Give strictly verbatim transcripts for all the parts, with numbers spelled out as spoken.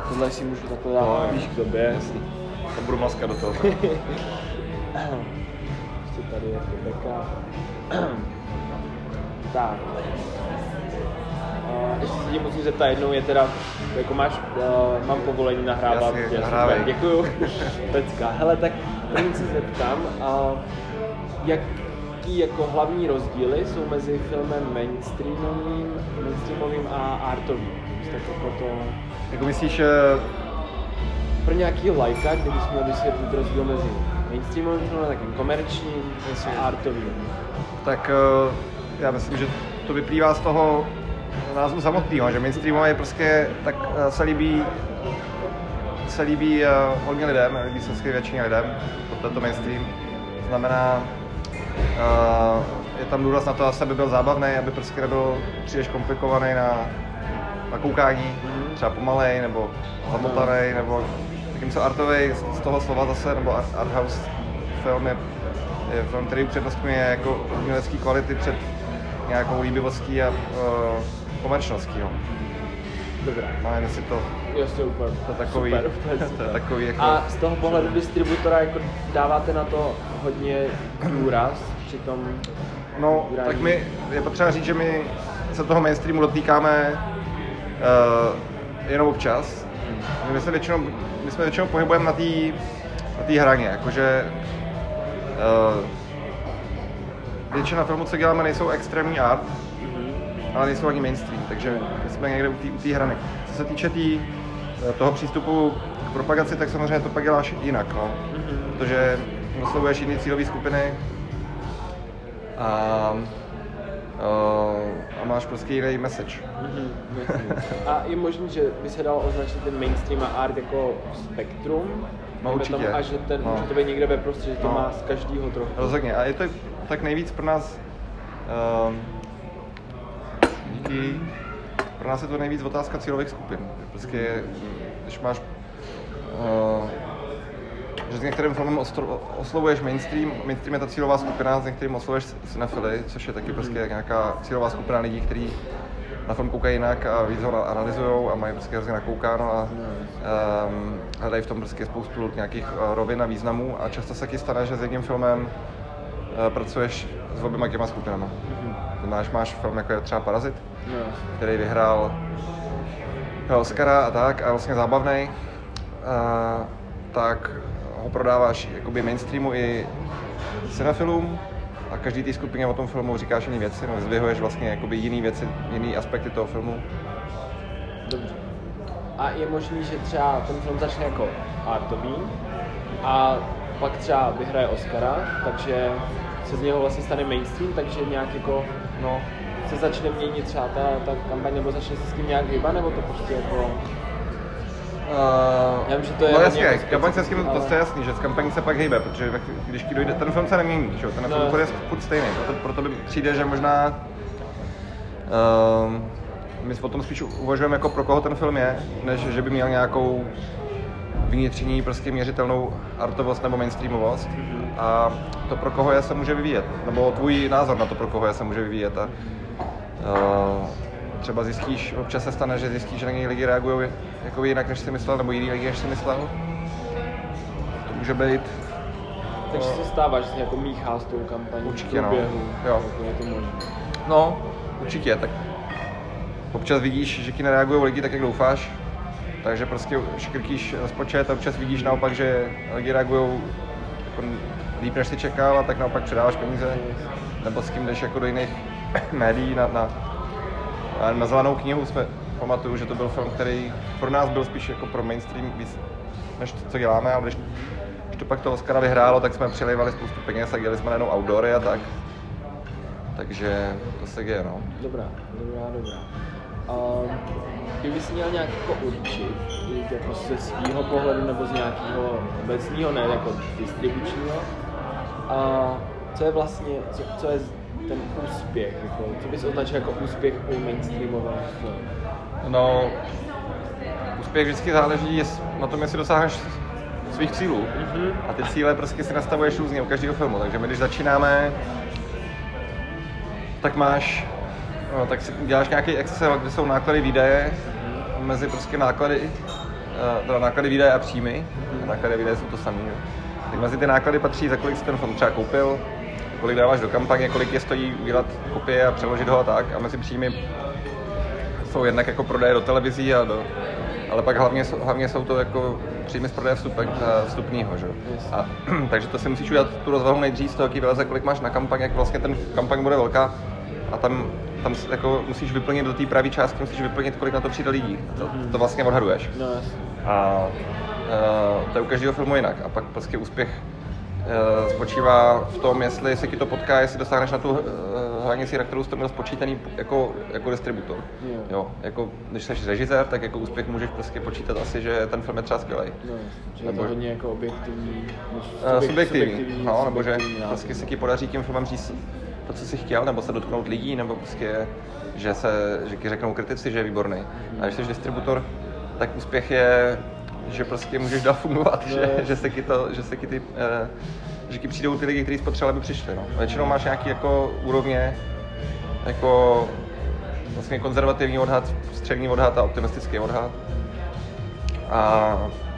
Tohle si můžu takhle dát no, blíž k tobě. Jasný. To budu maskat do toho. Ještě tady je beka. Tak. Uh, ještě se tě musím zeptat jednou, je teda, jako máš, uh, mám povolení nahrávat. Jasně, nahrávej. Děkuju. Pecka. Hele, tak první se zeptám, uh, jaký jako hlavní rozdíly jsou mezi filmem mainstreamovým, mainstreamovým a artovým? Tak jako to... Jako myslíš, pro nějakýho lajka, kdybys měl vysvětlit rozdíl mezi mainstreamovým filmem, takým komerčním a artovým? Tak já myslím, že to vyplývá z toho názvu samotného, že mainstreamový je prostě, tak se líbí, se líbí hodně lidem, líbí se skvělé většině lidem, proto je to mainstream. To znamená, je tam důraz na to, aby byl zábavný, aby prostě nebyl příliš komplikovaný na, na koukání, třeba pomalej, nebo zamotanej, nebo zatímco artovej z toho slova zase, nebo arthouse film je, je film, který upřednostňuje jako umělecký kvality před nějakou líbivostí a uh, komerčností. No. Dobrá. Máme si to. Jasně, úplně. To takový, super, úplně to je takový jako... A z toho pohledu distributora jako dáváte na to hodně důraz při tom... No, grání. tak my, je potřeba říct, že my se toho mainstreamu dotýkáme uh, jenom občas. My se většinou, my jsme většinou pohybujeme na té na té hraně, jakože uh, většina filmů, co děláme, nejsou extrémní art, mm-hmm. ale nejsou ani mainstream, takže my jsme někde u té hrany. Co se týče tý, toho přístupu k propagaci, tak samozřejmě to pak děláš jinak, no. Mm-hmm. Protože oslovuješ jiné cílové skupiny a, uh, a máš prostě jiný message. Mm-hmm. A je možné, že by se dalo označit ten mainstream a art jako spektrum? No určitě. Tam, a že, ten, no. že to bude někde ve prostředí, že to no. má z každého trochu. Rozhodně. A je to tak nejvíc pro nás, uh, díky, pro nás je to nejvíc otázka cílových skupin. Prostě, když máš, uh, že s některým filmem oslovuješ mainstream, mainstream je ta cílová skupina, s některým oslovuješ cinefily, což je taky prostě nějaká cílová skupina lidí, kteří na film koukají jinak a víc ho analyzujou a mají prostě hrozně nakoukáno a um, hledají v tom prostě spoustu nějakých uh, rovin a významů a často se ti stane, že s jedním filmem uh, pracuješ s oběma těma skupinama. Mm-hmm. Máš, máš film jako je třeba Parazit, no. který vyhrál Oscara a tak a vlastně zábavnej, uh, tak ho prodáváš jakoby mainstreamu i cinefilům. A každý té skupině o tom filmu říkáš jiné věci, no, vyzdvihuješ vlastně jakoby jiný věci, jiný aspekty toho filmu. Dobře. A je možný, že třeba ten film začne jako artový a pak třeba vyhraje Oscara, takže se z něho vlastně stane mainstream, takže nějak jako, no, se začne měnit třeba ta, ta kampaň, nebo začne se s tím nějak hýbat, nebo to prostě jako... Uh, Já vím, že to je no jasně, jako kampaň se s tím, ale... to je jasný, že s kampaní se pak hejbe, protože když ti dojde, ten film se nemění, že? Ten no, film je furt stejný, proto, proto by přijde, že možná uh, my o tom spíš uvažujeme jako pro koho ten film je, než že by měl nějakou vnitřní prostě měřitelnou artovost nebo mainstreamovost mm-hmm. a to pro koho je se může vyvíjet, nebo tvůj názor na to pro koho je se může vyvíjet a uh, třeba zjistíš, občas se stane, že zjistíš, že na něj lidi reagují jako jinak, než si myslel, nebo jiný lidi, než si myslel. To může být... Takže se stává, že se jako míchá s tou kampaní. Určitě, no. Jo. Je to možné. No, určitě, tak občas vidíš, že ti nereagují lidi tak, jak doufáš, takže prostě škrtíš rozpočet a občas vidíš naopak, že lidi reagují jako líp, než si čekal, a tak naopak předáváš peníze, nebo s tím jdeš jako do jiných médií na, na A na Zelenou knihu jsme pamatuju, že to byl film, který pro nás byl spíš jako pro mainstream víc, než to, co děláme, ale když, když to pak to Oscara vyhrálo, tak jsme přilejvali spoustu peněz a dělali jsme najednou outdoory a tak. Takže to se děje, no. Dobrá, dobrá, dobrá. Um, kdyby si měl nějak jako určit, jako ze svýho pohledu nebo z nějakého obecného, ne jako distribučního, a co je vlastně, co, co je ten úspěch, jako, co bys označil jako úspěch u mainstreamového filmu? No, úspěch vždycky záleží na tom, jestli dosáhneš svých cílů. Mm-hmm. A ty cíle prostě si nastavuješ různě u každého filmu, takže my když začínáme, tak máš, no, tak si děláš nějaký Excel, kde jsou náklady, výdaje, mm-hmm. mezi prostě náklady teda náklady, výdaje a příjmy. Mm-hmm. Náklady a výdaje jsou to samé. Tak mezi ty náklady patří, za kolik jsi ten film třeba koupil, kolik dáváš do kampaně, kolik je stojí udělat kopie a přeložit ho a tak. A mezi příjmy jsou jednak jako prodeje do televizí a do... Ale pak hlavně, hlavně jsou to jako příjmy z prodeje vstupek, vstupního, že? A, takže to si musíš udělat tu rozvahu nejdřív z toho, jaký vyleze, kolik máš na kampaň, jak vlastně ten kampaň bude velká a tam, tam jako musíš vyplnit do té pravé částky, musíš vyplnit, kolik na to přijde lidí. To, to vlastně odhaduješ. No, a, a to je u každého filmu jinak. A pak prostě úspěch e, spočívá v tom, jestli se ti to potká, jestli dosáhneš na tu e, hranici, na kterou jsi to měl spočítaný jako, jako distributor. Jo. Jo, jako, když jsi režisér, tak jako úspěch můžeš prostě počítat asi, že ten film je třeba skvělej. No, že je to hodně jako objektivní, subjektivní, subjektivní, no, nebo že prostě se ti podaří tím filmem říct to, co jsi chtěl, nebo se dotknout lidí, nebo prostě, že se, že ti řeknou kritici, že je výborný. A když jsi distributor, tak úspěch je, že prostě můžeš dál fungovat, no, že, že se ti to, že se ti ty, eh, že ti přijdou ty lidi, kteří spotřebovali, aby přišli, no. Většinou máš nějaký jako úrovně, jako vlastně konzervativní odhad, střední odhad a optimistický odhad. A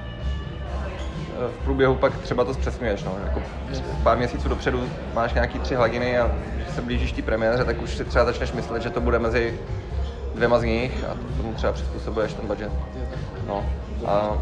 v průběhu pak třeba to zpřesňuješ, no. Jako pár měsíců dopředu máš nějaký tři hladiny a když se blížíš té premiéře, tak už si třeba začneš myslet, že to bude mezi dvěma z nich a tomu třeba přizpůsobuješ ten budget. No. A, a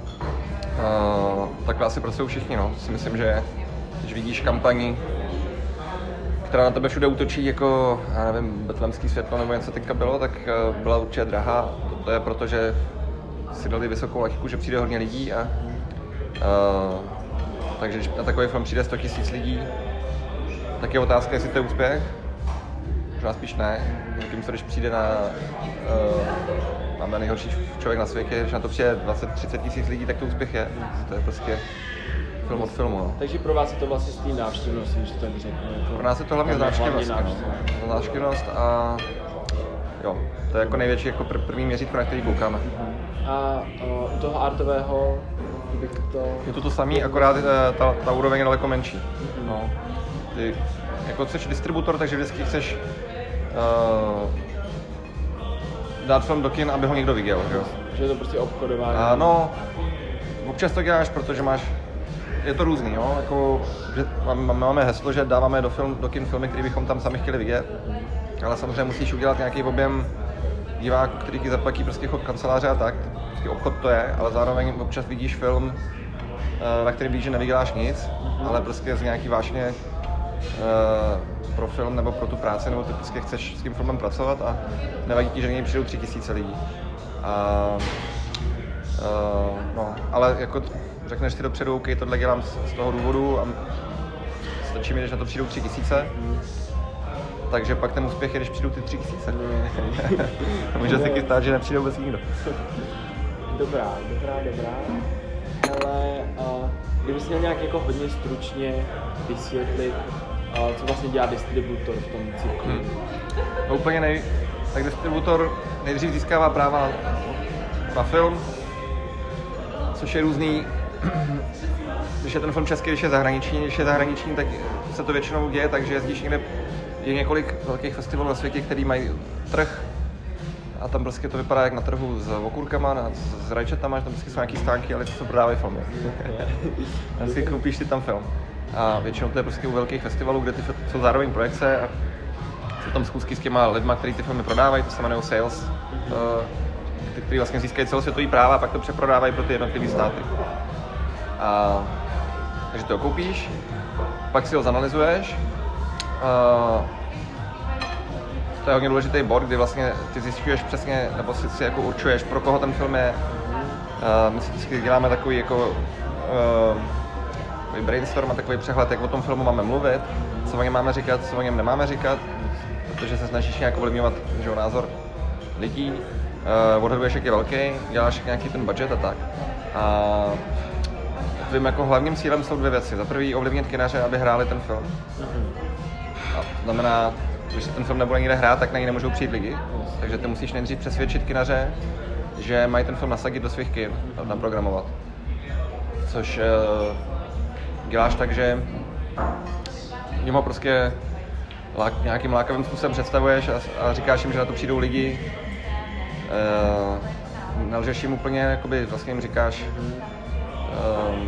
takhle asi pracují všichni, no. Si myslím, že když vidíš kampaní, která na tebe všude útočí jako, já nevím, Betlémský světlo nebo něco teďka bylo, tak byla určitě drahá. To je proto, že si dali vysokou laťku, že přijde hodně lidí a Uh, takže když na takový film přijde sto tisíc lidí, tak je otázka, jestli to je úspěch. Možná spíš ne. Zatímco když přijde na... Uh, máme nejhorší člověk na světě, když na to přijde dvacet třicet tisíc lidí, tak to úspěch je. To je prostě film od filmu. No. Takže pro vás je to vlastně stejný návštěvnost, když to tak řeknu. Pro nás je to hlavně návštěvnost. No. Návštěvnost a jo, to je jako největší jako pr- první měřítko, na který koukáme. A uh, u toho artového to... Je to to samý, akorát ta, ta úroveň je daleko menší. Mm-hmm. No. Ty jako jsi distributor, takže vždycky chceš uh, dát film do kin, aby ho někdo viděl. Jo? Že je to prostě obchodování. Uh, no, občas to děláš, protože máš, je to různý, jo? Jako, že máme heslo, že dáváme do, film, do kin filmy, které bychom tam sami chtěli vidět, ale samozřejmě musíš udělat nějaký objem diváků, který ti zaplatí prostě chod kanceláře a tak. Obchod to je, ale zároveň občas vidíš film, na který víš, že nevyděláš nic, mm-hmm. ale prostě z nějaký vášně uh, pro film nebo pro tu práci, nebo ty prostě chceš s tím filmem pracovat a nevadí ti, že něj přijdou tři tisíce lidí. A, uh, no, ale jako řekneš si dopředu, OK, tohle dělám z, z toho důvodu a stačí mi, když na to přijdou tři tisíce. Mm. Takže pak ten úspěch je, když přijdou ty tři tisíce. Může se taky stát, že nepřijde vůbec nikdo. Dobrá, dobrá, dobrá. Ale uh, kdybys měl nějak jako hodně stručně vysvětlit, uh, co vlastně dělá distributor v tom cyklu? Hmm. No úplně nej... Tak distributor nejdřív získává práva na film, což je různý. Když je ten film český, když je zahraniční, když je zahraniční, tak se to většinou děje, takže jezdíš někde, je několik velkých festivalů na světě, který mají trh. A tam prostě to vypadá jak na trhu s okurkama, na, s, s rajčatama, tam prostě jsou nějaký stánky, ale to se prodávají filmy. A si koupíš si tam film. A většinou to je prostě u velkých festivalů, kde ty jsou zároveň projekce a jsou tam schůzky s těma lidma, kteří ty filmy prodávají, to se jmenuje sales, kteří vlastně získají celosvětový práva a pak to přeprodávají pro ty jednotlivé státy. A, takže to koupíš, pak si ho zanalizuješ. A, to je hodně důležitý bod, kdy vlastně ty zjišťuješ přesně, nebo si, si jako určuješ, pro koho ten film je. Uh, my si vždycky děláme takový jako uh, brainstorm a takový přehled, jak o tom filmu máme mluvit, co o něm máme říkat, co o něm nemáme říkat, protože se snažíš nějak ovlivňovat názor lidí, uh, odhaduješ, jak je velký, děláš nějaký ten budget a tak. A tvým jako hlavním cílem jsou dvě věci. Za prvý ovlivnit kinaře, aby hráli ten film. A to znamená, když se ten film nebude nikde hrát, tak na něj nemůžou přijít lidi. Takže ty musíš nejdřív přesvědčit kinaře, že mají ten film nasadit do svých kin, naprogramovat. Což uh, děláš tak, že jim ho prostě lák, nějakým lákavým způsobem představuješ a, a říkáš jim, že na to přijdou lidi. Uh, nelžeš jim úplně, jakoby vlastně jim říkáš um,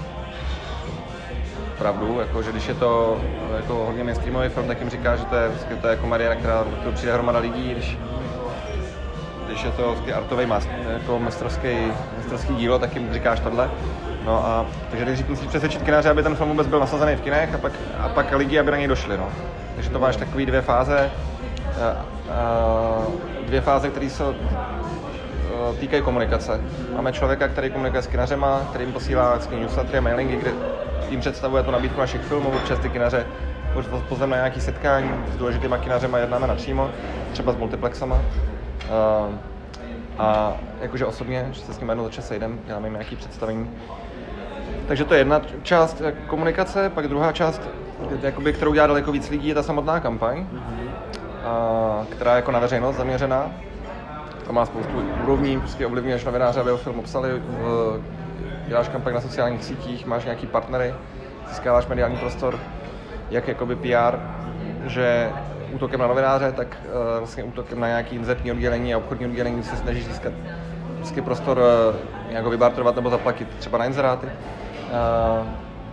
pravdu, jako, že když je to jako hodně mainstreamový film, tak jim říkáš, že to je, to je komedie, na která to přijde hromada lidí, když, když je to artový jako mistrovský, mistrovský dílo, tak jim říkáš tohle. No a takže nejdřív musíš přesvědčit kináře, aby ten film vůbec byl nasazený v kinech a pak, a pak lidi, aby na něj došli, no. Takže to máš takový dvě fáze, a, a, dvě fáze, které se týkají komunikace. Máme člověka, který komunikuje s kinařema, který jim posílá newslettery a mailingy, kde jim představuje tu nabídku našich filmů, občas ty kinaře pozveme na nějaké setkání s důležitýma kinařema, jednáme napřímo, třeba s multiplexama. A, a jakože osobně, že se s nimi jednou za čas sejdem, děláme jim nějaké představení. Takže to je jedna část komunikace, pak druhá část, jakoby, kterou dělá daleko víc lidí, je ta samotná kampaň, mm-hmm. a, která je jako na veřejnost zaměřená. To má spoustu úrovní, prostě ovlivňuješ novináře, aby o film obsali, děláš kampaň na sociálních sítích, máš nějaký partnery, získáváš mediální prostor, jak jakoby P R, že útokem na novináře, tak uh, vlastně útokem na nějaký inzertní oddělení a obchodní oddělení se snažíš získat prostě prostor uh, nějak ho vybarterovat nebo zaplatit třeba na inzeráty. Uh,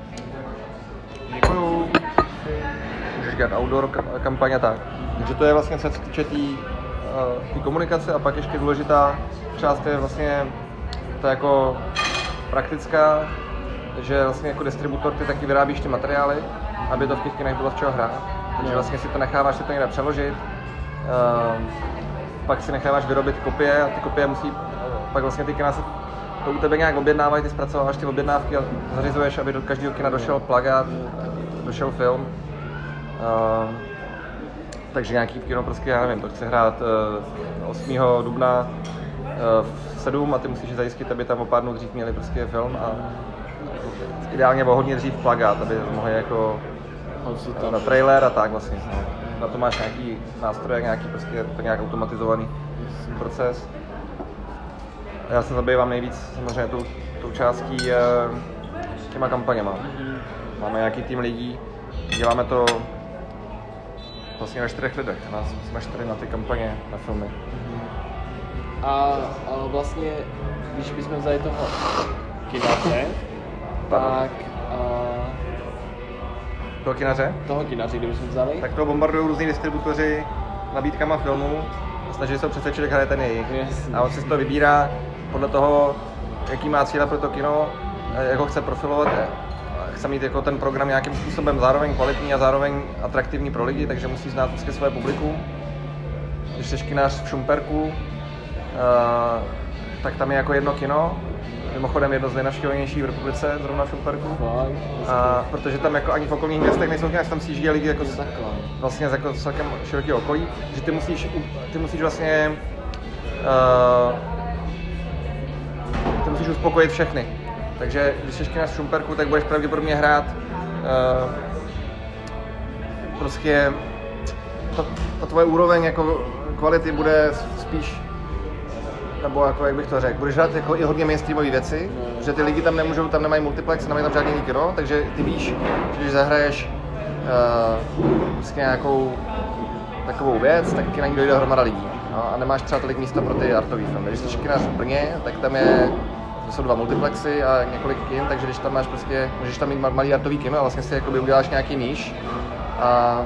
Děkuju. Můžeš dělat outdoor kampaně tak. Takže to je vlastně se týče té uh, komunikace a pak ještě důležitá část je vlastně to jako praktická, že vlastně jako distributor ty taky vyrábíš ty materiály, aby to v těch kinech bylo z čeho hrát. Takže vlastně si to necháváš si to někde přeložit, uh, pak si necháváš vyrobit kopie a ty kopie musí, uh, pak vlastně ty kina se to u tebe nějak objednávají, ty zpracováváš ty objednávky a zařizuješ, aby do každého kina došel plakát, došel film. Uh, takže nějaký kino prostě, já nevím, to chce hrát uh, osmého dubna uh, v sedm a ty musíš zajistit, aby tam o pár dnů dřív měli prostě film a ideálně o hodně dřív plakát, aby mohli jako na trailer a tak vlastně. No. Na to máš nějaký nástroje, nějaký prostě to nějak automatizovaný proces. Já se zabývám nejvíc samozřejmě tou, tou částí těma kampaněma. Máme nějaký tým lidí, děláme to vlastně ve čtyřech lidech. Nás jsme čtyři na ty kampaně, na filmy. A, a vlastně, když bychom vzali toho kinaře, tak... A... Toho kinaře? Toho kinaře, kdybychom vzali? Tak to bombardují různý distributoři nabídkama filmů a snaží se ho přesvědčit, jak hraje ten jejich. Jasně. A on si to vybírá podle toho, jaký má cíle pro to kino, jak ho chce profilovat. Chce mít jako ten program nějakým způsobem zároveň kvalitní a zároveň atraktivní pro lidi, takže musí znát prostě svoje publikum. Když jsi kinař v Šumperku, uh, tak tam je jako jedno kino, mimochodem jedno z nejnavštěvovanějších v republice, zrovna v Šumperku. A protože tam jako ani v okolních městech nejsou kina, tam si žijí lidi jako z, vlastně z jako celkem širokého okolí, že ty musíš, ty musíš vlastně uh, ty musíš uspokojit všechny. Takže když jsi kinař v Šumperku, tak budeš pravděpodobně hrát uh, prostě ta, ta tvoje úroveň jako kvality bude spíš, nebo jako jak bych to řekl, budeš hrát jako i hodně mainstreamové věci, no. Že ty lidi tam nemůžou, tam nemají multiplex, nemají tam žádný kino, takže ty víš, že když zahraješ uh, prostě nějakou takovou věc, tak na ní dojde hromada lidí. No, a nemáš třeba tolik místa pro ty artový filmy. Když jsi kinař v Brně, tak tam je to jsou dva multiplexy a několik kin, takže když tam máš prostě, můžeš tam mít malý artový kino a vlastně si jakoby uděláš nějaký níž a, a,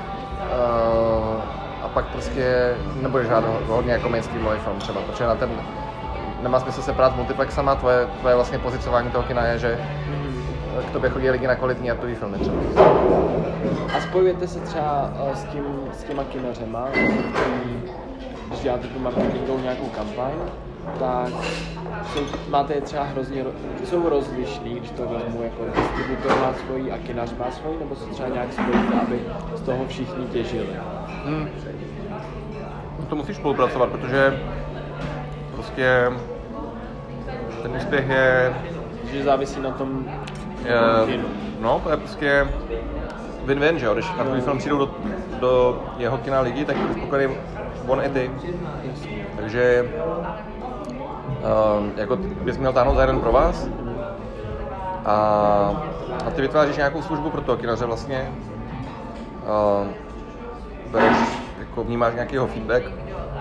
a pak prostě nebudeš hrát hodně jako mainstreamový film třeba, protože na ten nemá smysl se prát s multiplexama, tvoje, tvoje vlastně pozicování toho kina je, že k tobě chodí lidi na kvalitní artový filmy třeba. A spojujete se třeba s, tím, s těma kinařema, který, když děláte tu marketingovou nějakou kampaň, tak jsou, máte je třeba hrozně, jsou rozlišný, když to vezmu jako distributor má svojí a kinař má svojí, nebo se třeba nějak spojíte, aby z toho všichni těžili? Hmm. To musíš spolupracovat, protože prostě ten úspěch je... Že závisí na tom je, no, to je prostě win-win, že jo, když na tvůj film přijdou do, do jeho kina lidi, tak je spokojený on i ty. Takže uh, jako bys měl táhnout za jeden pro vás a, a ty vytváříš nějakou službu pro toho kinaře vlastně. Uh, bereš, jako vnímáš nějaký jeho feedback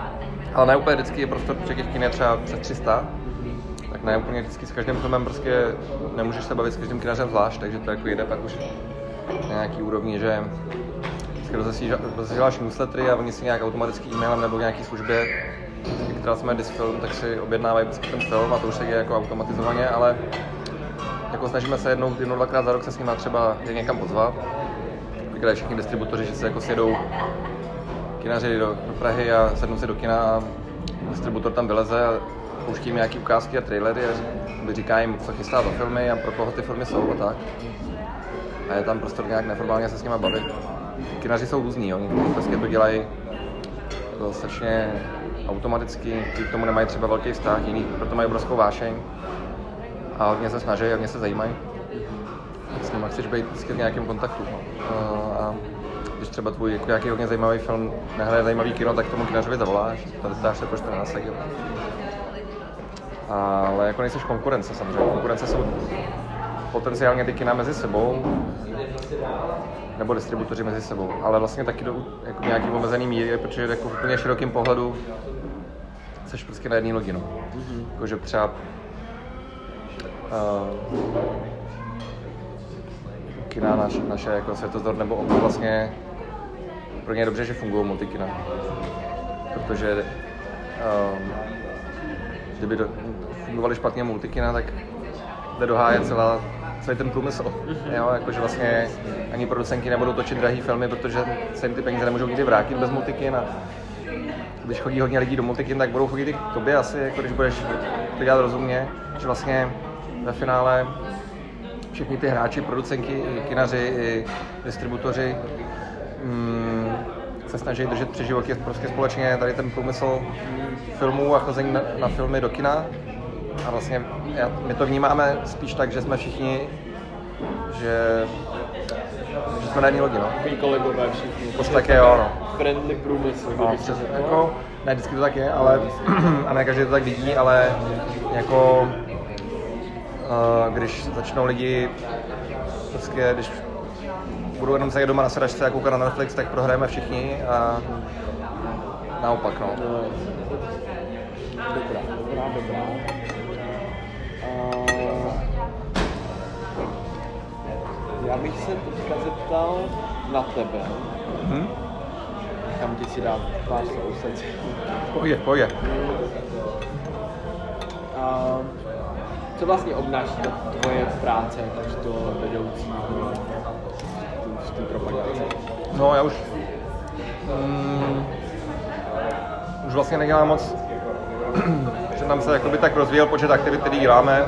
Ale ne úplně vždycky je prostor, protože těch kin je třeba přes tři sta, tak ne úplně vždycky s každým filmem prostě nemůžeš se bavit s každým kinařem zvlášť, takže to jako jde pak už na nějaký úrovni, že rozesíláš newslettery a oni si nějak automaticky e-mailem nebo nějaký službě, která jsme Disfilm, tak si objednávají ten film a to už se děje jako automatizovaně, ale jako snažíme se jednou, jednou, dvakrát za rok se s nimi třeba někam pozvat. Vykladají všichni distributoři, že se jako sjedou kinaři do, do Prahy a sednou si do kina a distributor tam vyleze a pouští jim nějaký ukázky a trailery a říká jim, co chystá za filmy a pro koho ty filmy jsou a tak. A je tam prostor nějak neformálně se s nimi bavit. Kinaři jsou různí, oni prostě to dělají dostatečně automaticky, ti k tomu nemají třeba velký vztah, jiní proto mají obrovskou vášeň a hodně se snaží, hodně se zajímají. S nimi chceš být vždycky v nějakém kontaktu. No. A když třeba tvůj jako nějaký hodně zajímavý film nehraje zajímavý kino, tak tomu kinařovi zavoláš a zeptáš se, proč to nenasadil. Ale jako nejseš konkurence samozřejmě. Konkurence jsou potenciálně ty kina mezi sebou, nebo distributoři mezi sebou, ale vlastně taky do jako nějaký omezený míry, protože jako v úplně širokým pohledu jsi prostě na jedné lodi, no. Mm-hmm. Jakože třeba uh, kina naš, naše jako Světozor nebo Opel vlastně pro ně je dobře, že fungují multikina, protože um, kdyby do, fungovaly špatně multikina, tak jde do háje celá celý ten průmysl. Mm-hmm. Jo, jakože vlastně ani producenti nebudou točit drahý filmy, protože se jim ty peníze nemůžou nikdy vrátit bez multikin a když chodí hodně lidí do multikin, tak budou chodit i k tobě asi, jako když budeš to dělat rozumně, že vlastně ve finále všichni ty hráči, producenti, i kinaři, i distributoři mm, se snaží držet při životě prostě společně tady ten průmysl filmů a chození na, na filmy do kina. A vlastně já, my to vnímáme spíš tak, že jsme všichni, že, že jsme na jedné lodi, no. Takový kolegové všichni. Prostě tak je, jo, no. Friendly průmysl. No, přes, jako, ne, vždycky to tak je, ale, a ne každý to tak vidí, ale jako, uh, když začnou lidi, prostě, když budou jenom sedět doma na sedačce a koukat na Netflix, tak prohrajeme všichni a naopak, no. no. Dobrá, dobrá, dobrá. Uh, já bych se teďka zeptal na tebe. Hmm? Kam ti si dát pár soused. Pohodě, pohodě. Uh, co vlastně obnáší tvoje práce jakožto vedoucí v té propagaci? No já už um, už vlastně nedělám moc, že nám se jakoby tak rozvíjel počet aktivit, který děláme,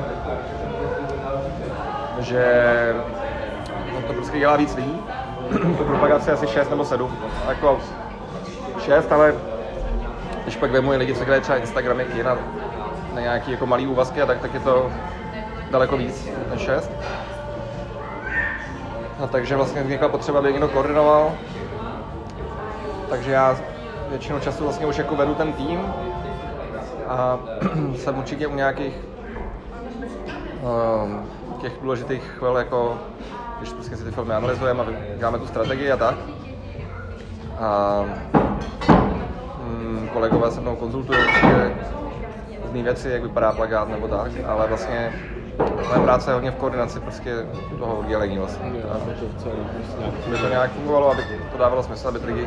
že no, to prostě dělá víc lidí. To propagace asi šest nebo sedm, jako šest, ale když pak vemu lidi, co dělají třeba Instagramy, na, na nějaký jako malý úvazky a tak, tak je to daleko víc než šest. No, takže vlastně vznikla potřeba, aby někdo koordinoval. Takže já většinu času vlastně už jako vedu ten tým a jsem určitě u nějakých um, těch důležitých chvil, jako když prostě si ty filmy analyzujeme a děláme tu strategii a tak. A um, kolegové se mnou konzultují určitě různý věci, jak vypadá plakát nebo tak, ale vlastně moje práce je hodně v koordinaci prostě toho oddělení vlastně. Aby to nějak fungovalo, aby to dávalo smysl, aby lidi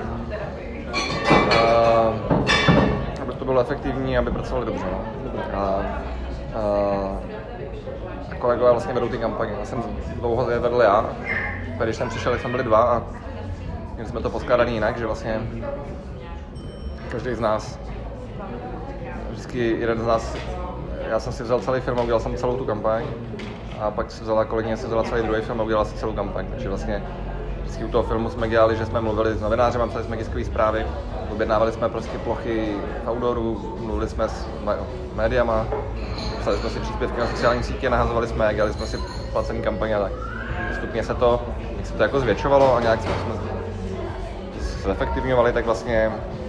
uh, aby to bylo efektivní, aby pracovali dobře. No. A, uh, kolegové vlastně vedou ty kampaně. Já jsem dlouho je vedl já, když jsem přišel, tak jsme byli dva a měli jsme to poskládané jinak, že vlastně každý z nás, vždycky jeden z nás, já jsem si vzal celý film a udělal jsem celou tu kampaň a pak si vzala kolegyně, si vzala celý druhý film a udělala si celou kampaň. Takže vlastně vždycky u toho filmu jsme dělali, že jsme mluvili s novinářem, psali jsme tiskové zprávy, objednávali jsme prostě plochy v outdooru, mluvili jsme s médiama, psali jsme si příspěvky na sociální sítě, nahazovali jsme, dělali jsme si placený kampaně a tak. Postupně se to, jak se to jako zvětšovalo a nějak jsme zefektivňovali, tak vlastně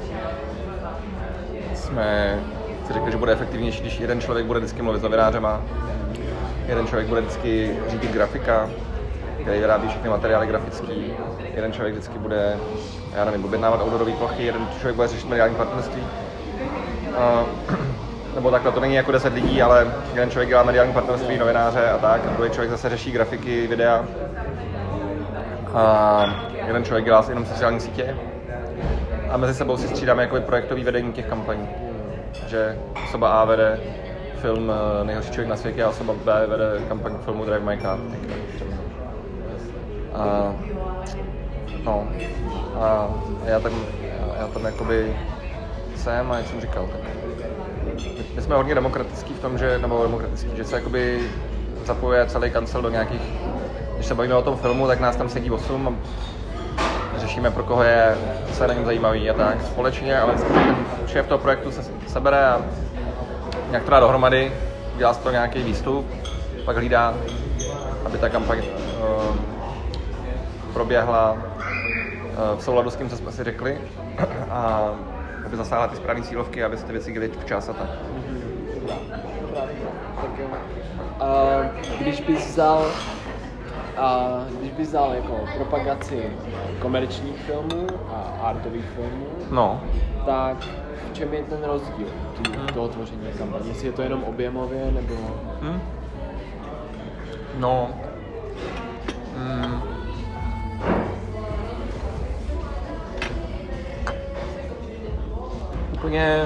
jsme si řekli, že bude efektivnější, když jeden člověk bude vždycky mluvit s novinářema, jeden člověk bude vždycky řídit grafika, který vyrábí všechny materiály grafický, jeden člověk vždycky bude, já nevím, objednávat outdoorové plochy, jeden člověk bude řešit mediální partnerství. Uh, nebo takhle, to není jako deset lidí, ale jeden člověk dělá mediální partnerství, novináře a tak, a druhý člověk zase řeší grafiky, videa. A jeden člověk dělá jenom sociální sítě. A mezi sebou si střídáme jako projektový vedení těch kampaní. Že osoba A vede film Nejhorší člověk na světě a osoba B vede kampaň filmu Drive My Car. A, no, a já tam, já tam jakoby jsem a jak jsem říkal, tak my jsme hodně demokratický v tom, že, nebo demokratický, že se jakoby zapojuje celý kancel do nějakých, když se bavíme o tom filmu, tak nás tam sedí osm a řešíme, pro koho je, co je na něm zajímavý a tak společně, ale ten šéf toho projektu se sebere a nějak to dá dohromady, dělá z toho nějaký výstup, pak hlídá, aby ta kampaň uh, proběhla uh, v souladu s tím, co jsme si řekli a aby zasáhla ty správné cílovky, aby se ty věci děly včas a tak. Tak jo. A když bys vzal, a když bys vzal jako propagaci komerčních filmů a artových filmů, no. tak v čem je ten rozdíl tý, toho tvoření kampaně? Jestli je to jenom objemově, nebo... Hmm? No... Hmm. Úplně...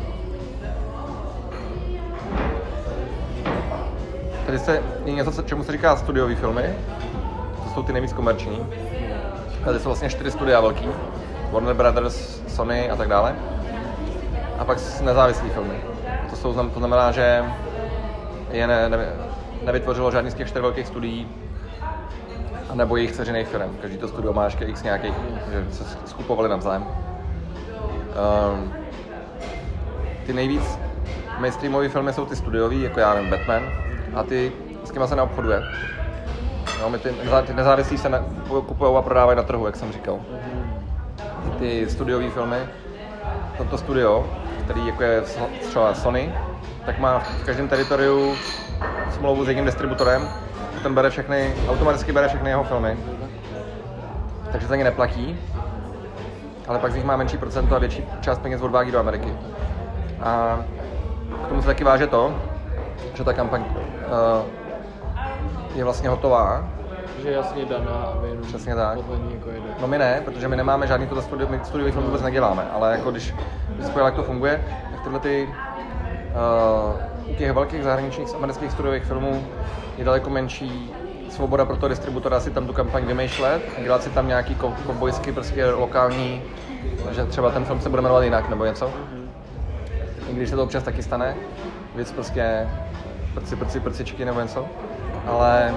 Tady se, je něco, čemu se říká studiový filmy. To jsou ty nejvíc komerční. Tady jsou vlastně čtyři studia velký. Warner Brothers, Sony a tak dále. A pak nezávislý filmy. To, jsou, to znamená, že je ne, ne, nevytvořilo žádný z těch čtyř velkých studií nebo jejich dceřiných firm. Každý to studio má ještě x nějakých, že se skupovali navzájem. Um, ty nejvíc mainstreamové filmy jsou ty studiový, jako já nevím, Batman, a ty s těma se neobchoduje. No, my ty, ty nezávislí se ne, kupují a prodávají na trhu, jak jsem říkal. Ty studiové filmy, toto studio, který jako je třeba Sony, tak má v každém teritoriu smlouvu s jedním distributorem, ten bere všechny, automaticky bere všechny jeho filmy, takže za ně neplatí, ale pak z nich má menší procento a větší část peněz odvádí do Ameriky. A k tomu se taky váže to, že ta kampaň uh, je vlastně hotová. Že je jasně daná a my jenom přesně tak. podle ní jako jede. No my ne, protože my nemáme žádný tohle studio, my studiový film vůbec neděláme, ale jako když, když se pojel, jak to funguje, tak tyhle ty uh, u těch velkých zahraničních amerických studiových filmů je daleko menší svoboda pro toho distributora si tam tu kampaň vymýšlet, dělat si tam nějaký kovbojsky, prostě lokální, že třeba ten film se bude jmenovat jinak nebo něco. I když se to občas taky stane, věc prostě prci, prci, prcičky nebo něco, ale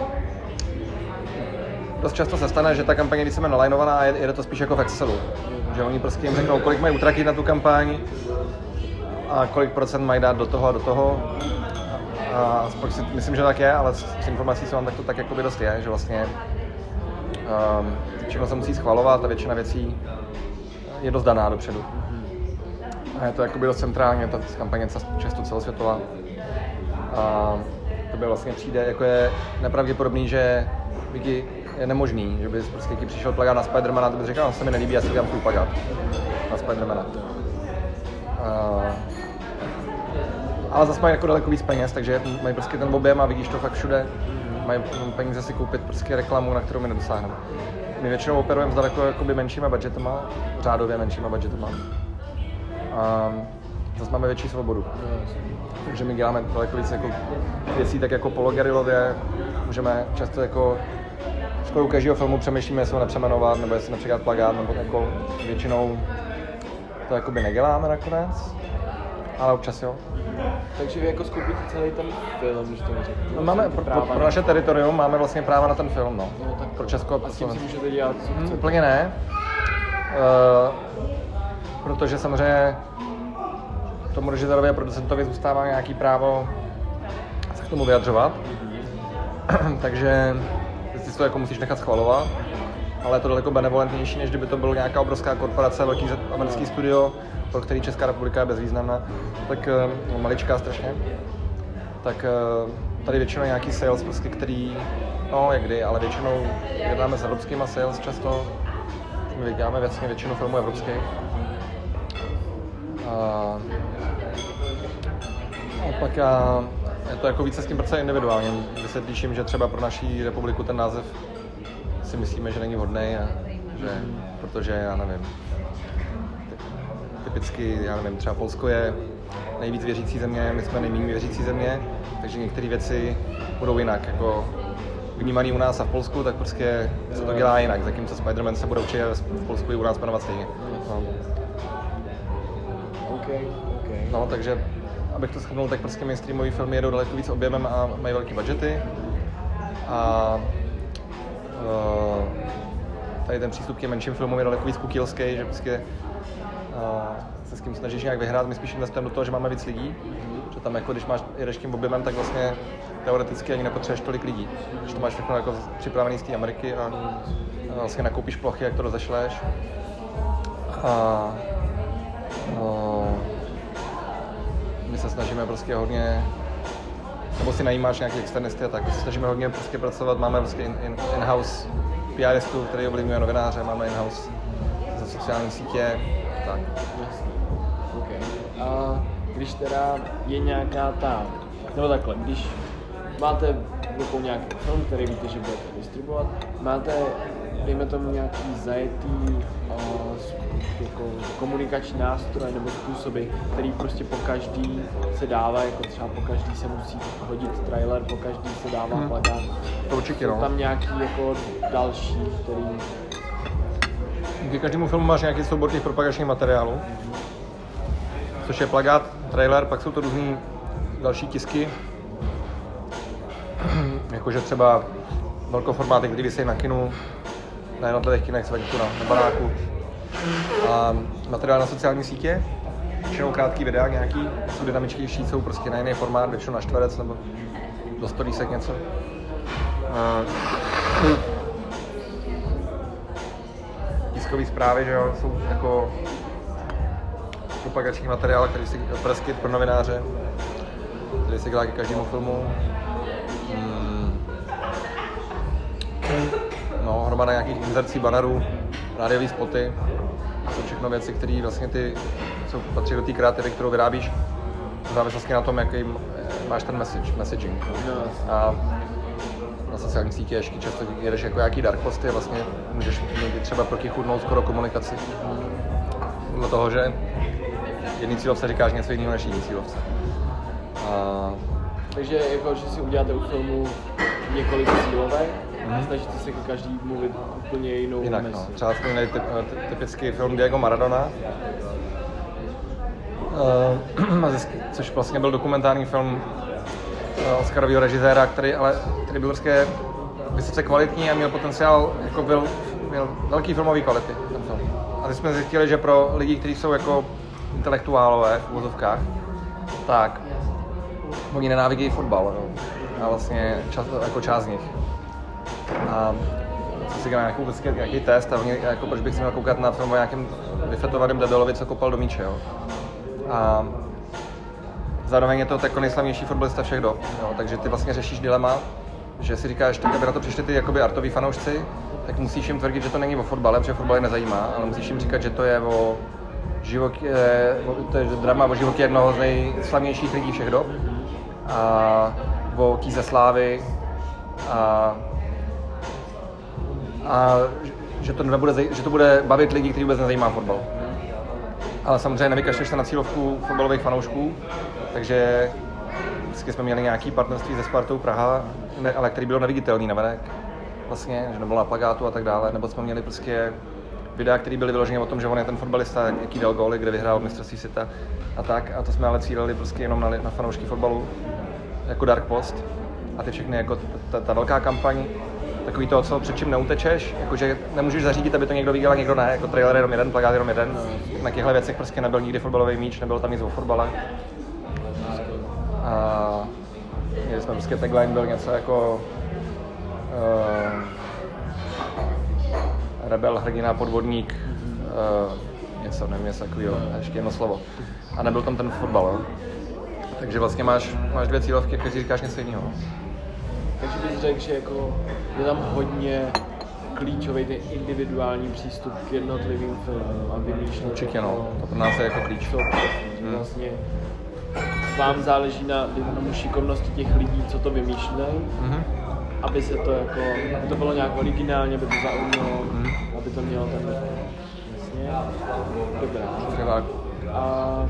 dost často se stane, že ta kampaně, když jsme nalajnovaná, jede to spíš jako v Excelu. Že oni prostě jim řeknou, kolik mají utratit na tu kampaň a kolik procent mají dát do toho a do toho. A pak si myslím, že tak je, ale s informací se vám tak to tak jakoby dost je, že vlastně um, všechno se musí schvalovat a většina věcí je dost daná dopředu. A je to jakoby dost centrálně, ta kampaně často celosvětová. A to by vlastně přijde, jako je nepravděpodobný, že Vicky je nemožný, že bys prostě ti přišel plagát na Spidermana, to bys řekl, no, se mi nelíbí, já si dám svůj plagát na Spidermana. A, ale zase mají jako daleko víc peněz, takže mají prostě ten objem a vidíš to fakt všude. Mají peníze si koupit prostě reklamu, na kterou my nedosáhneme. My většinou operujeme s daleko jakoby menšíma budgetama, řádově menšíma budgetama. A zase máme větší svobodu. Takže my děláme daleko víc jako věcí tak jako pologerilově, můžeme často jako u každého filmu přemýšlíme, jestli ho nepřemenovat, nebo jestli například plagát, nebo jako většinou to jakoby neděláme nakonec, ale občas jo. Takže vy jako skupíte celý ten film, když to neřeknu. No, máme pro, pro, pro naše teritorium máme vlastně práva na ten film, no. No, tak pro Česko a s tím si můžete dělat, co hmm, chcete? Úplně ne. Uh, protože samozřejmě tomu režisérovi a producentovi zůstává nějaký právo se k tomu vyjadřovat. Mm-hmm. Takže si to jako musíš nechat schvalovat, ale je to daleko benevolentnější, než kdyby to bylo nějaká obrovská korporace, velký americký studio, pro který Česká republika je bezvýznamná, tak no, maličká strašně. Tak tady většinou nějaký sales, prostě, který, no jak kdy, ale většinou jednáme s evropskýma sales často, my děláme věcně většinu filmů evropských. A Pak já, je to jako více s tím pracuje individuálně. Vysvětlím, že třeba pro naší republiku ten název si myslíme, že není vhodný, a že, protože já nevím, typicky, já nevím, třeba Polsko je nejvíc věřící země, my jsme nejméně věřící země, takže některé věci budou jinak, jako vnímaný u nás a v Polsku, tak prostě se to dělá jinak, zatímco Spider-Man se bude určitě v Polsku i u nás jmenovat stejně. No. Okay, okay. No, takže abych to shrnul, tak prostě mainstreamový filmy jedou daleko víc objemem a mají velký budgety. A uh, tady ten přístup k těm menším filmům je daleko víc kukilský, že prostě uh, se s tím snažíš nějak vyhrát. My spíš investujeme do toho, že máme víc lidí, že tam jako když máš jedeš tím objemem, tak vlastně teoreticky ani nepotřebuješ tolik lidí. Když to máš všechno jako připravený z té Ameriky a, a vlastně nakoupíš plochy, jak to rozešleš. A uh, my se snažíme prostě hodně, nebo si najímáš nějaký externisty a tak, my se snažíme hodně prostě pracovat, máme prostě in, in, in-house P R istu, který ovlivňuje novináře, máme in-house za sociální sítě, tak. Jasně, okay. A když teda je nějaká ta, nebo takhle, když máte v rukou nějaký film, který víte, že budete distribuovat, máte, dejme tomu, nějaký zajetý uh, jako komunikační nástroj nebo způsoby, který prostě po každý se dává, jako třeba po každý se musí hodit trailer, po každý se dává hmm. plakát. To určitě, no. Tam nějaký jako další, který... K každému filmu máš nějaký soubor těch propagačních materiálů, mm-hmm. což je plakát, trailer, pak jsou to různý další tisky, jakože třeba velkoformáty, které visí na kinu, na jednotlivých kinech, svaďku na, na baráku. A materiál na sociální sítě, většinou krátký videa nějaký, jsou dynamičtější, jsou prostě na jiný formát, většinou na čtverec nebo do storísek něco. A tiskové zprávy, že jo, jsou jako propagační materiál, který si preskit pro novináře, který se dělá ke každému filmu. Hmm. No, hromada nějakých inzercí, bannerů, rádiový spoty, jsou všechno věci, které vlastně ty jsou, patří do té kreativy, kterou vyrábíš, v závislosti na tom, jaký máš ten message, messaging. A na sociální sítě ještě často jedeš jako nějaký dark posty a vlastně můžeš někdy třeba protichůdnout skoro komunikaci. Podle toho, že jedný cílovce říkáš něco jiného než jiný cílovce. A... Takže jako, že si uděláte u filmu několik cílovek, mm-hmm. snažíte se každý mluvit úplně jinou jinak, no. Třeba jsme měli typ, typický film Diego Maradona, uh, což vlastně byl dokumentární film uh, Oscarového režiséra, který, ale, který byl vlastně vysoce kvalitní a měl potenciál, jako byl, měl velký filmový kvality ten film. A teď jsme zjistili, že pro lidi, kteří jsou jako intelektuálové v uvozovkách, tak oni nenávidějí fotbal, no. A vlastně čas, jako část z nich. A co si dělá nějaký, nějaký test a oni, jako proč bych si měl koukat na film o nějakém vyfetovaném debilovi, co kopal do míče, jo. A zároveň je to jako nejslavnější fotbalista všech dob, jo. Takže ty vlastně řešíš dilema, že si říkáš, tak aby na to přišli ty jakoby artoví fanoušci, tak musíš jim tvrdit, že to není o fotbale, protože fotbal je nezajímá, ale musíš jim říkat, že to je o životě, to je drama o životě jednoho z nejslavnějších lidí všech dob a o kýze slávy a, a že, to nebude, že to bude bavit lidi, kteří vůbec nezajímá fotbal. Ale samozřejmě nevykašleš se na cílovku fotbalových fanoušků, takže vždycky jsme měli nějaké partnerství se Spartou Praha, ne, ale který byl neviditelný navenek, vlastně, že nebyl na plakátu a tak dále, nebo jsme měli prostě videa, které byly vyloženě o tom, že on je ten fotbalista, jaký dal góly, kde vyhrál mistrovství světa a tak, a to jsme ale cílili prostě jenom na, na fanoušky fotbalu, jako Dark Post a ty všechny, jako ta, ta velká kampaň, takový to, co před čím neutečeš, jakože nemůžeš zařídit, aby to někdo viděl a někdo ne, jako trailer jenom jeden, plakát jenom jeden, na těchto věcech prostě nebyl nikdy fotbalový míč, nebylo tam nic o fotbale. A měli jsme prostě tagline, byl něco jako uh, rebel, hrdina, podvodník, uh, něco, nevím, něco takového, ještě jedno slovo. A nebyl tam ten fotbal, jo. Takže vlastně máš, máš dvě cílovky, každý říkáš něco jiného. Takže bys řekl, že jako je tam hodně klíčový ten individuální přístup k jednotlivým filmům a vymýšlet. Určitě no, to pro nás je jako klíč. To vlastně vám záleží na, na šikovnosti těch lidí, co to vymýšlejí, mm-hmm. aby se to jako, aby to bylo nějak originálně, aby to zaujalo, mm-hmm. aby to mělo ten, jasně, dobrá. A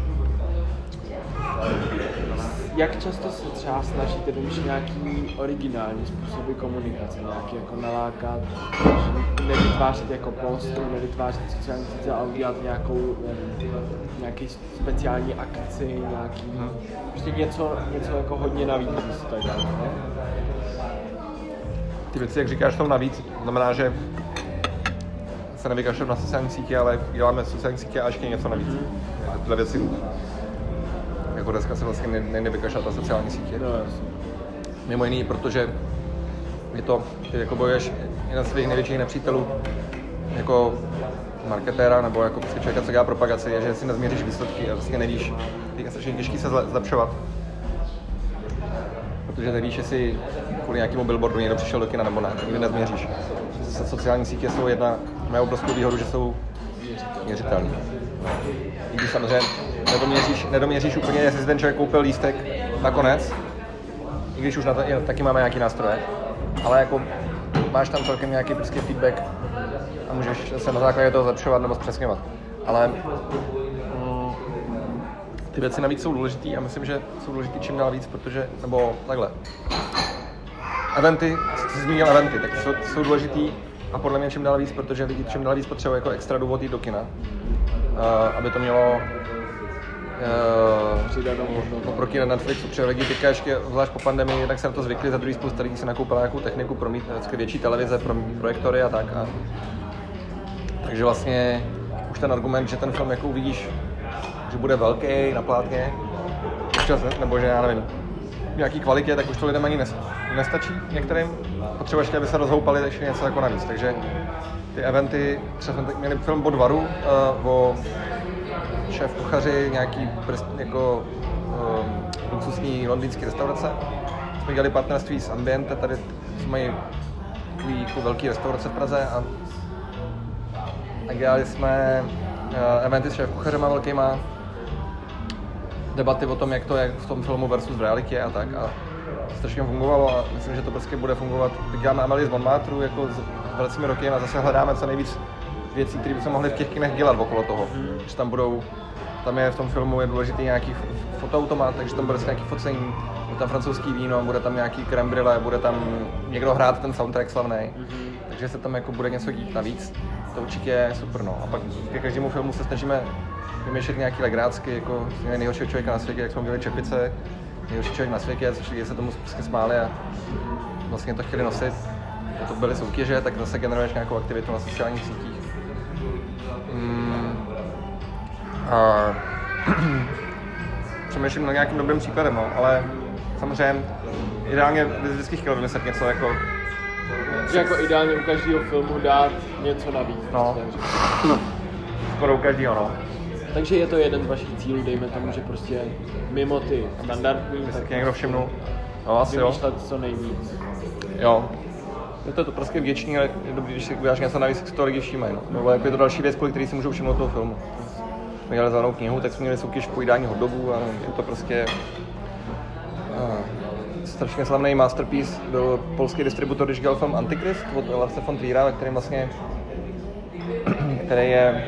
jak často se třeba snažíte vymýšlet nějaký originální způsoby komunikace, nějaký jako nalákat, nevytvářet jako post, nevytvářet sociální sítě, ale udělat nějakou, nějaký speciální akci, nějaký, hmm. prostě něco, něco jako hodně navíc. Ty věci, jak říkáš, jsou navíc, znamená, že se nevykašleme na sociální sítě, ale děláme sociální sítě a ještě něco navíc. Hmm. Tyhle věci, jako dneska se vlastně ne, nevykašlat na sociální sítě. No, mimo jiný, protože je to, ty jako bojuješ jeden z svých největších nepřítelů jako marketéra nebo jako prostě člověka, co dělá propagaci, je, že si nezměříš výsledky a vlastně nevíš, je strašně těžký se zlepšovat. Protože nevíš, jestli kvůli nějakému billboardu někdo přišel do kina nebo ne, nikdy nezměříš. Sociální sítě jsou jedna, mají obrovskou výhodu, že jsou měřitelné. I když samozřejmě nedoměříš, nedoměříš úplně, jestli si ten člověk koupil lístek nakonec, i když už na to, taky máme nějaký nástroje, ale jako máš tam celkem nějaký prostě feedback a můžeš se na základě toho zlepšovat nebo zpřesňovat. Ale mm, ty věci navíc jsou důležitý a myslím, že jsou důležitý čím dál víc, protože, nebo takhle, eventy, jsi zmínil eventy, tak jsou, jsou důležitý a podle mě čím dál víc, protože lidi čím dál víc potřebují jako extra důvod jít do kina, uh, aby to mělo Uh, oproti na Netflixu, protože lidi teďka ještě, zvlášť po pandemii, tak se na to zvykli, za druhý spousta lidí se nakoupila nějakou techniku pro mít větší televize, pro projektory a tak. A... Takže vlastně už ten argument, že ten film jako uvidíš, že bude velký na plátně, občas, nebo že já nevím, v nějaký kvalitě, tak už to lidem ani nestačí některým. Potřebuješ, aby se rozhoupali ještě něco jako navíc. Takže ty eventy, třeba jsme měli film Bodvaru uh, o šéf kuchaři nějaký prst, jako um, luxusní londýnský restaurace. Jsme dělali partnerství s Ambiente, tady mají takový jako velký restaurace v Praze a, a dělali jsme uh, eventy s šéf kuchařema velkýma, debaty o tom, jak to je v tom filmu versus v realitě a tak. A strašně fungovalo a myslím, že to prostě bude fungovat. Teď děláme Amelie z Montmartru jako s velkými roky a zase hledáme co nejvíc věcí, které bychom mohli v těch kinech dělat okolo toho. Hmm. Že tam budou, tam je v tom filmu je důležitý nějaký fotoautomat, takže tam bude nějaký focení, bude tam francouzský víno, bude tam nějaký crème brûlée, bude tam někdo hrát ten soundtrack slavnej, hmm. takže se tam jako bude něco dít navíc. To určitě je super, no. A pak ke každému filmu se snažíme vymýšlet nějaký legrácky, jako nejhoršího člověka na světě, jak jsme udělali Čepice, nejhorší člověk na světě, což lidi se tomu prostě smáli a vlastně to chtěli nosit. A to byly soutěže, tak zase generuješ nějakou aktivitu na sociálních sítích. Hmm. A přemýšlím na nějakým dobrým příkladem, no, ale samozřejmě ideálně bys vždycky chtěl vymyslet něco jako... Že jako ideálně u každého filmu dát něco navíc. No, no. Skoro u každého, no. Takže je to jeden z vašich cílů, dejme tomu, že prostě mimo ty standardní, tak někdo všimnul. No, asi vymýšlet jo. Co nejvíc. Jo. Je to, to prostě vděčný, ale je dobrý, když si uděláš něco navíc, jak si to lidi všímají. No. Nebo jako je to další věc, kvůli který si můžou všimnout toho filmu. Jsme dělali zelenou knihu, tak jsme měli soutěž v pojídání hotdogů a je to prostě uh, strašně slavný masterpiece. Byl polský distributor, když dělal film Antikrist od Larse von Triera, kterým vlastně, který je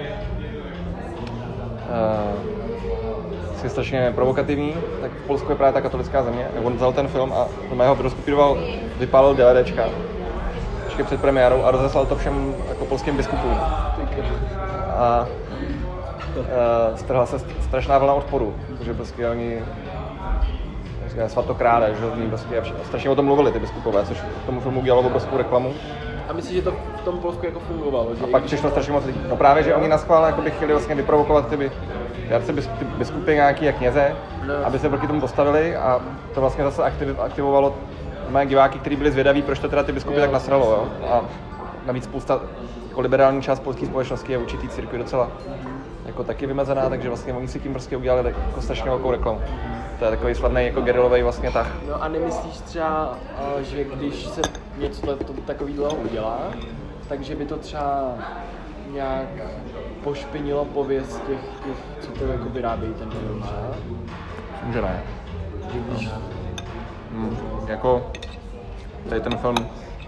uh, je strašně provokativní, tak v Polsku je právě ta katolická země. On vzal ten film a ho rozkopíroval, vypálil DVDčka ještě před premiérou a rozeslal to všem jako polským biskupům. A uh, strhla se strašná vlna odporu, protože prostě oni svatokráde, že oni prostě strašně o tom mluvili ty biskupové, což k tomu filmu udělalo obrovskou reklamu. A myslíš, že to v tom Polsku jako fungovalo? Že a pak přišlo strašně moc lidí. No právě, že oni naschvál jako by chtěli vlastně vyprovokovat ty, ty biskupy nějaký a kněze, no. Aby se proti tomu postavili a to vlastně zase aktiv, aktivovalo moje diváky, kteří byli zvědaví, proč to teda ty biskupy jo. tak nasralo. Jo? A navíc spousta jako liberální část polské společnosti je určitý církvi docela jako taky vymezená, takže vlastně oni si tím prostě udělali jako strašně velkou reklamu. To je takový slavný jako gerilový vlastně tah. No a nemyslíš třeba, že když se něco to, to, takový dlouho udělá, takže by to třeba nějak pošpinilo pověst těch, těch co to jako vyrábějí ten film třeba? Může ne. že víš... Hmm. Jako tady ten film...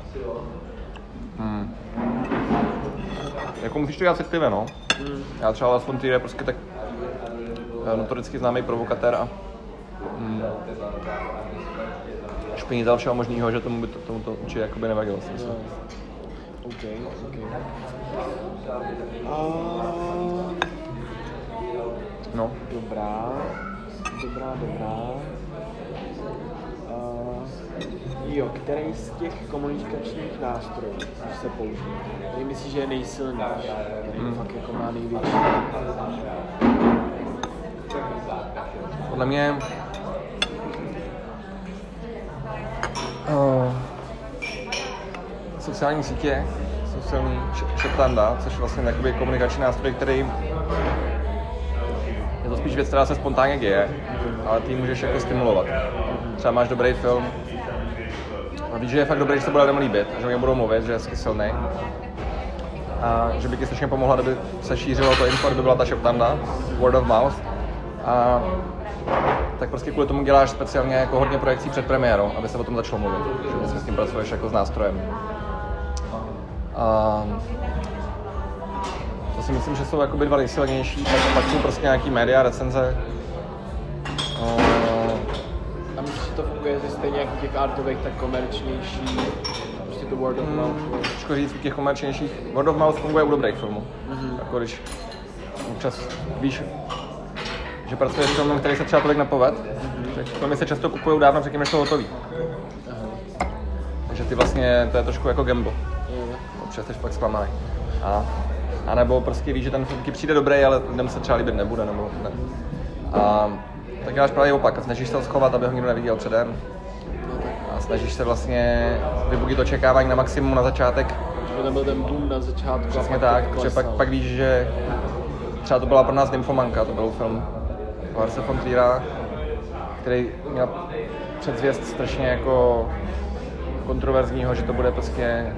Hmm. Jako musíš to dělat citlivě, no. Hmm. Já třeba Lars von Trier je prostě tak notoricky známý provokatér a hmm, špinitel všeho možného, že tomu by to, tomu to určitě jakoby nevadilo. No. OK, OK. Uh, no. Dobrá, dobrá, dobrá. Uh, jo, který z těch komunikačních nástrojů, když se použije, který myslíš, že je nejsilnější, který hmm. fakt jako má největší? Podle mě uh, sociální sítě jsou silný Shoptanda, což je vlastně jakoby komunikační nástroj, který je to spíš věc, která se spontánně děje, ale ty můžeš jako stimulovat. Třeba máš dobrý film a víš, že je fakt dobrý, že se bude lidem líbit, že oni budou mluvit, že je hezky silný. A že by ti strašně pomohlo, aby se šířilo to info, kdyby byla ta Shoptanda, word of mouth. A tak prostě kvůli tomu děláš speciálně jako hodně projekcí před premiérou, aby se o tom začalo mluvit, že vlastně s tím pracuješ jako s nástrojem. A to si myslím, že jsou jakoby dva nejsilnější, tak pak jsou prostě nějaký média, recenze. A myslíš, že to funguje stejně jako těch artových, tak komerčnější, prostě to word of mouth? Hmm, těžko říct, u těch komerčnějších, word of mouth funguje u dobrých filmů. Mm-hmm. Jako když občas víš, že pracuje s filmem, který se třeba tolik nepoved, mm-hmm. tak filmy se často kupují dávno předtím, než jsou hotový. Uh-huh. Takže ty vlastně, to je trošku jako gamble. Uh-huh. Občas jsi pak zklamaný. A, a nebo prostě víš, že ten film ti přijde dobrý, ale lidem se třeba líbit nebude, nebo ne. A tak děláš právě opak a snažíš se ho schovat, aby ho nikdo neviděl předem. A snažíš se vlastně vybudit očekávání na maximum na začátek. Že to byl ten boom na začátku. Přesně tak, že pak, pak víš, že třeba to byla pro nás Nymfomanka, to byl film Larse von Triera, který měl předzvěst strašně jako kontroverzního, že to bude prostě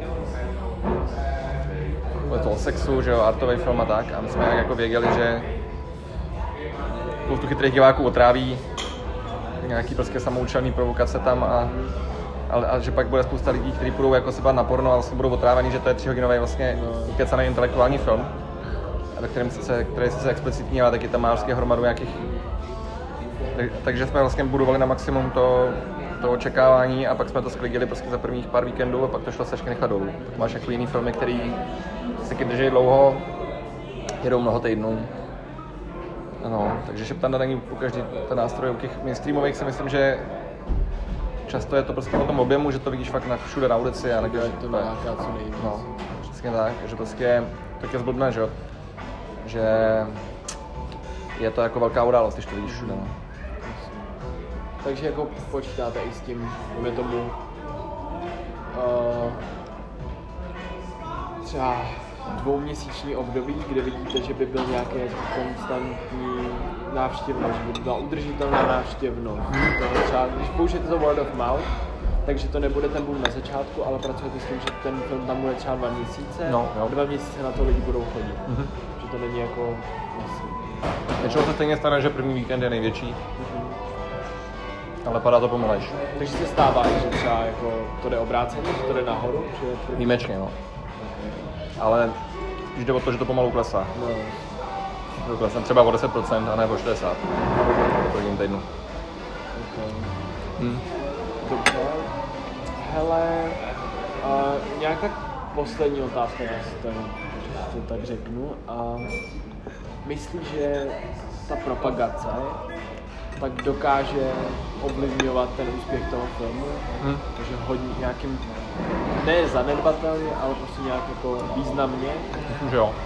bude to o sexu, že jo, artový film a tak. A my jsme jako věděli, že spoustu chytrých diváků otráví nějaký prostě samoučelný provokace tam a, a, a že pak bude spousta lidí, kteří půjdou jako se bát na porno a vlastně budou otrávený, že to je tříhodinový vlastně ukecaný intelektuální film, ve kterém sice, který je sice explicitní, ale taky tam má vlastně hromadu nějakých. Tak, takže jsme vlastně budovali na maximum to, to očekávání a pak jsme to sklidili prostě za prvních pár víkendů a pak to šlo strašně rychle dolů. Tak máš jako jiný filmy, který se drží dlouho, jedou mnoho týdnů. No, takže Shoptanda není u každý ten nástroj, u těch mainstreamových si myslím, že často je to prostě o tom objemu, že to vidíš fakt na všude na ulici a takže to nějaká co nejvíc. No, přesně tak, že prostě tak je zblbné, že že je to jako velká událost, když to vidíš všude. No. Takže jako počítáte i s tím, dejme tomu, uh, třeba dvouměsíční období, kde vidíte, že by byl nějaký konstantní návštěvnost, že by byla udržitelná návštěvnost. To třeba, když použijete to word of mouth, takže to nebude ten boom na začátku, ale pracujete s tím, že ten film tam bude třeba dva měsíce, no, no. dva měsíce na to lidi budou chodit. Mm-hmm. Že to není jako... Většinou se stejně stane, že první víkend je největší, mm-hmm. ale padá to pomalejš. Takže se stává, že třeba jako to jde obráceně, že to jde nahoru? Že výjimečně, no. Ale spíš jde o to, že to pomalu klesá. No. Klesá třeba o deset procent a ne o šedesát procent v prvním týdnu. Okay. Hmm. Dobře. Hele, uh, nějaká poslední otázka na ten, že to tak řeknu. Uh, myslíš, že ta propagace tak dokáže ovlivňovat ten úspěch toho filmu? Hmm. Takže hodně nějakým, ne zanedbatelně, ale prostě nějak jako významně? Myslím, že jo.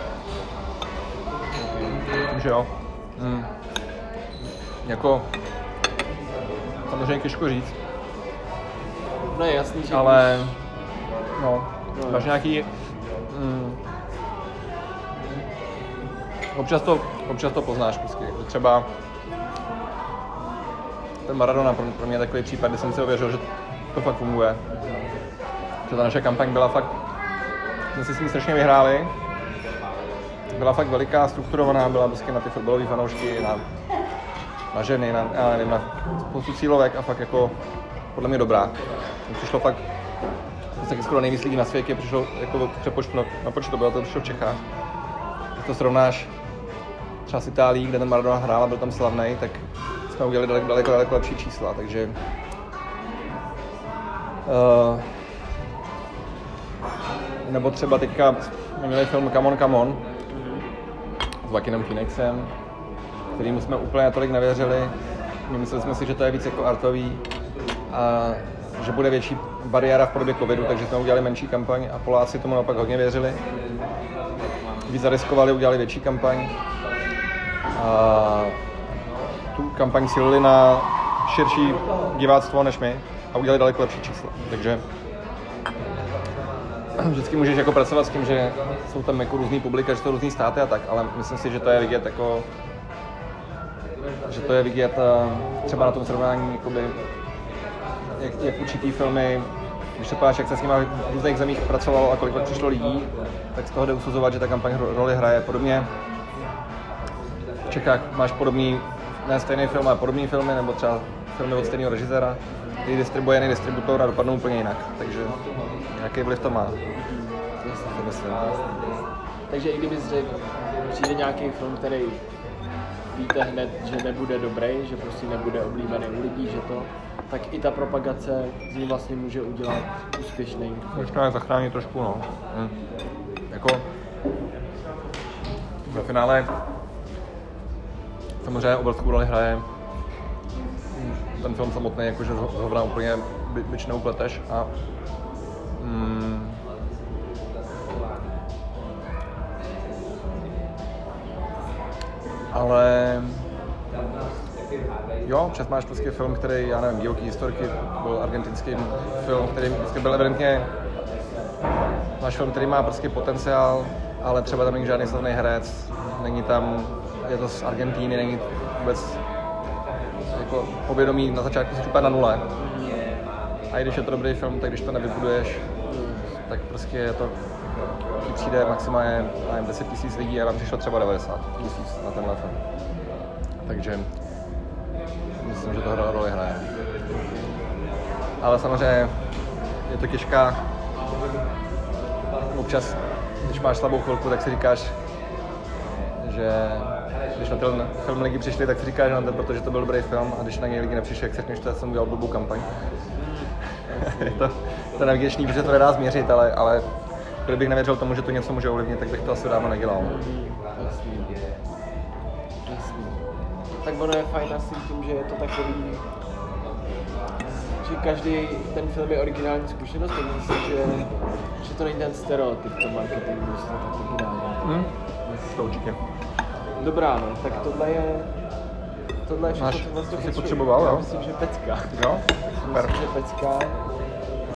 Myslím, že jo. Hmm. Jako, samozřejmě těžko říct. No je jasný, že ale, když... no, no máš nějaký, hmm, občas to, občas to poznáš, prostě, třeba ten Maradona pro, pro mě je takový případ, kdy jsem si ověřil, že to fakt funguje. Že ta naše kampaň byla fakt, jsme si s ní strašně vyhráli. Byla fakt veliká, strukturovaná, byla prostě na ty fotbalové fanoušky, na na ženy, na, já nevím, na spoustu cílovek a fakt jako podle mě dobrá. Přišlo fakt taky skoro nejvíc lidí na světě, přišlo jako přepočtu na, na počtu, bylo to přišlo v Čechách. Když to srovnáš třeba s Itálií, kde ten Maradona hrál a byl tam slavnej, tak jsme udělali daleko, daleko, daleko lepší čísla, takže uh, nebo třeba teďka jsme měli film Come on, Come on s Joaquinem Phoenixem, kterýmu jsme úplně natolik nevěřili. Mysleli jsme si, že to je víc jako artový a že bude větší bariéra v podobě covidu, takže jsme udělali menší kampaň a Poláci tomu naopak hodně věřili. Víc zariskovali, udělali větší kampaň. A tu kampaň cílili na širší diváctvo než my a udělali daleko lepší čísla. Takže vždycky můžeš jako pracovat s tím, že jsou tam jako různý publika, že jsou různý státy a tak, ale myslím si, že to je vidět jako, že to je vidět třeba na tom srovnání, jakoby, jak, jak určitý filmy, když se podíváš, jak se s nimi v různých zemích pracovalo a kolik přišlo lidí, tak z toho jde usuzovat, že ta kampaň roli hraje. Podobně v Čechách máš podobný, ne stejný film, ale podobný filmy, nebo třeba filmy od stejného režiséra, který distribuje jiný distributor a dopadnou úplně jinak, takže nějaký vliv to má. To myslím. Takže i kdybys řekl, přijde nějaký film, který víte hned, že nebude dobrý, že prostě nebude oblíbený u lidí, že to, tak i ta propagace z ní vlastně může udělat úspěšný. Možná je zachrání trošku, no. Hm. Jako ve finále samozřejmě obrovskou roli hraje ten film samotný, jakože zhovna úplně by, byč neupleteš a mm, ale jo, občas máš prostě film, který, já nevím, Divoký historky, byl argentinský film, který prostě byl evidentně, máš film, který má prostě potenciál, ale třeba tam není žádný slavný herec, není tam, je to z Argentíny, není vůbec jako povědomí na začátku si připadá na nule. A i když je to dobrý film, tak když to nevybuduješ, tak prostě je to, ti přijde maximálně deset tisíc lidí a nám přišlo třeba devadesát tisíc na tenhle film. Takže myslím, že to roli hraje. Ale samozřejmě je to těžká. Občas, když máš slabou chvilku, tak si říkáš, že když na ten film lidi přišli, tak si říkáš na to, protože to byl dobrý film, a když na něj lidi nepřišli, jak se řekneš, že jsem udělal blbou kampaň. je to, to nevděčný, protože to nedá změřit, ale, ale kdybych nevěřil tomu, že to něco může ovlivnit, tak bych to asi dávno nedělal. Jasný. Jasný. Tak ono je fajn asi tím, že je to takový, že každý ten film je originální zkušenost, tak myslím, že, že to není ten stereotyp, to marketingu, že to tak taky dá. Hmm? To určitě. Dobrá, no, tak tohle je, tohle je všechno, Máš, co vlastně jsi potřeboval, já jo? myslím, že pecka. Jo? Super. Myslím, že pecka.